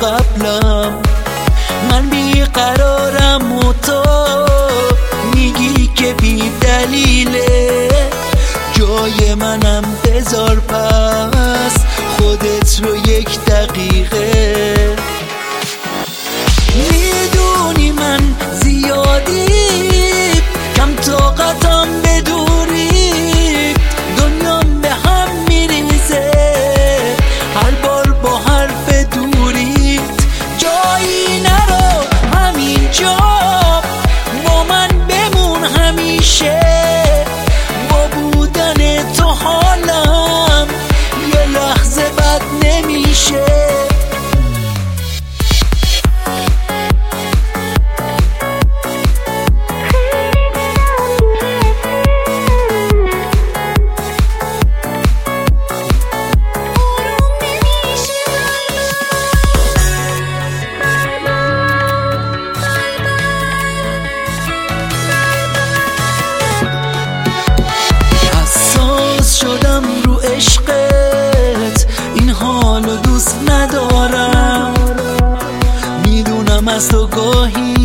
قبلم. من بیقرارم و تو میگی که بی دلیله. جای منم بذار پس خودت رو یک دقیقه. میدونی من زیادی کم طاقتم به دوری، دنیام به هم میریزه هر بار با حرف دوریت. جایی نرو همینجا با من بمون همیشه. با بودن تو حالم یه لحظه بد نمیشه. شدم رو عشقت، این حالو دوست ندارم. میدونم از تو گاهی